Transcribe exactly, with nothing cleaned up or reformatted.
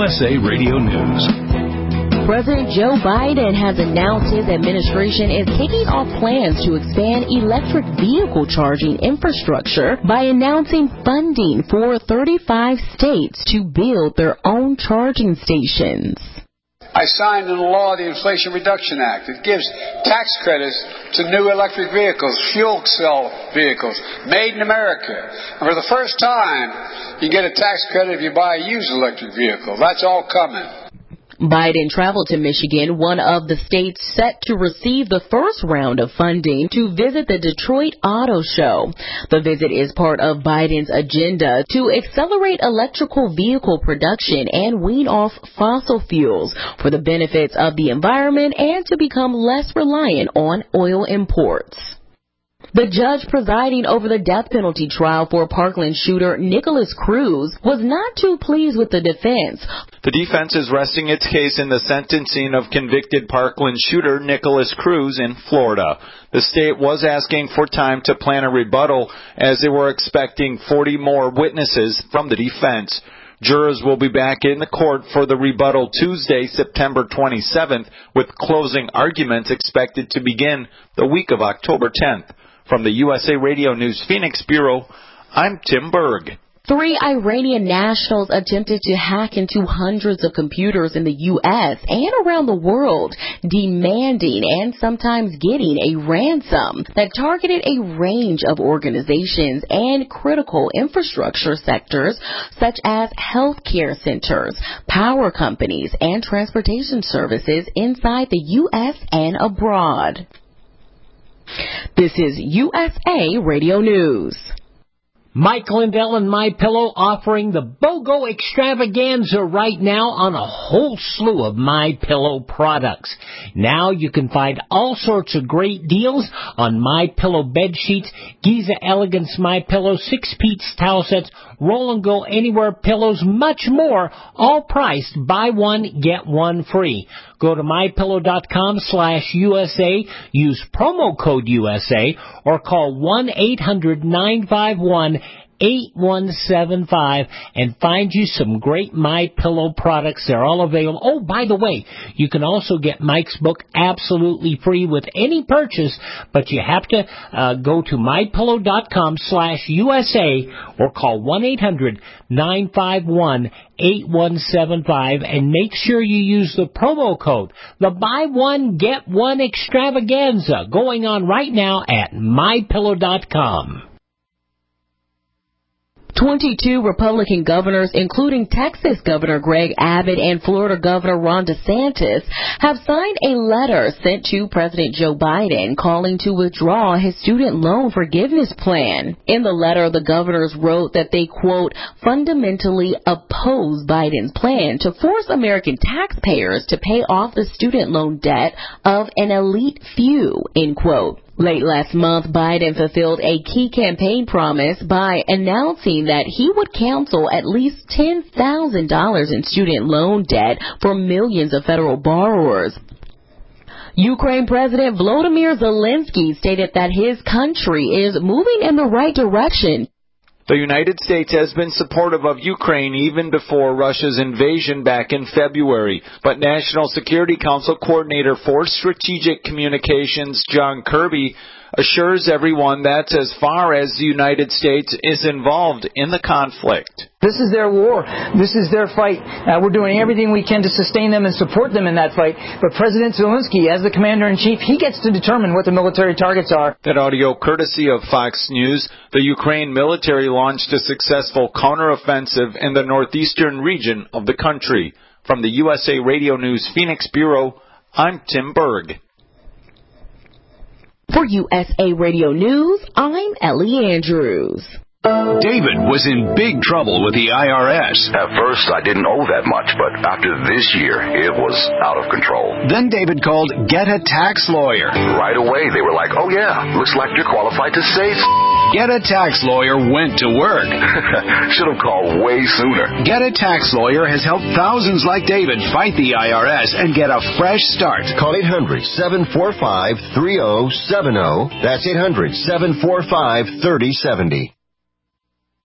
U S A Radio News. President Joe Biden has announced his administration is kicking off plans to expand electric vehicle charging infrastructure by announcing funding for thirty-five states to build their own charging stations. I signed into law the Inflation Reduction Act. It gives tax credits to new electric vehicles, fuel cell vehicles, made in America. And for the first time, you get a tax credit if you buy a used electric vehicle. That's all coming. Biden traveled to Michigan, one of the states set to receive the first round of funding, to visit the Detroit Auto Show. The visit is part of Biden's agenda to accelerate electrical vehicle production and wean off fossil fuels for the benefits of the environment and to become less reliant on oil imports. The judge presiding over the death penalty trial for Parkland shooter Nikolas Cruz was not too pleased with the defense. The defense is resting its case in the sentencing of convicted Parkland shooter Nikolas Cruz in Florida. The state was asking for time to plan a rebuttal as they were expecting forty more witnesses from the defense. Jurors will be back in the court for the rebuttal Tuesday, September twenty-seventh, with closing arguments expected to begin the week of October tenth. From the U S A Radio News Phoenix Bureau, I'm Tim Berg. Three Iranian nationals attempted to hack into hundreds of computers in the U S and around the world, demanding and sometimes getting a ransom that targeted a range of organizations and critical infrastructure sectors such as healthcare centers, power companies, and transportation services inside the U S and abroad. This is U S A Radio News. Mike Lindell and MyPillow offering the BOGO extravaganza right now on a whole slew of MyPillow products. Now you can find all sorts of great deals on MyPillow bed sheets, Giza Elegance MyPillow, six-piece towel sets, Roll and Go Anywhere pillows, much more, all priced buy one, get one free. Go to MyPillow.com slash USA, use promo code U S A, or call one eight hundred nine five one eight one seven five and find you some great MyPillow products. They're all available. Oh, by the way, you can also get Mike's book absolutely free with any purchase, but you have to uh, go to MyPillow.com slash USA or call one eight hundred nine five one eight one seven five and make sure you use the promo code, the buy one, get one extravaganza, going on right now at My Pillow dot com. twenty-two Republican governors, including Texas Governor Greg Abbott and Florida Governor Ron DeSantis, have signed a letter sent to President Joe Biden calling to withdraw his student loan forgiveness plan. In the letter, the governors wrote that they, quote, fundamentally oppose Biden's plan to force American taxpayers to pay off the student loan debt of an elite few, end quote. Late last month, Biden fulfilled a key campaign promise by announcing that he would cancel at least ten thousand dollars in student loan debt for millions of federal borrowers. Ukraine President Volodymyr Zelensky stated that his country is moving in the right direction. The United States has been supportive of Ukraine even before Russia's invasion back in February. But National Security Council Coordinator for Strategic Communications, John Kirby, assures everyone that's as far as the United States is involved in the conflict. This is their war. This is their fight. Uh, we're doing everything we can to sustain them and support them in that fight. But President Zelensky, as the commander-in-chief, he gets to determine what the military targets are. That audio courtesy of Fox News. The Ukraine military launched a successful counteroffensive in the northeastern region of the country. From the U S A Radio News Phoenix Bureau, I'm Tim Berg. For U S A Radio News, I'm Ellie Andrews. David was in big trouble with the I R S. At first, I didn't owe that much, but after this year, it was out of control. Then David called Get a Tax Lawyer. Right away, they were like, oh yeah, looks like you're qualified to save. Get a Tax Lawyer went to work. Should have called way sooner. Get a Tax Lawyer has helped thousands like David fight the I R S and get a fresh start. Call eight hundred, seven four five, three oh seven oh. That's eight hundred, seven four five, three oh seven oh.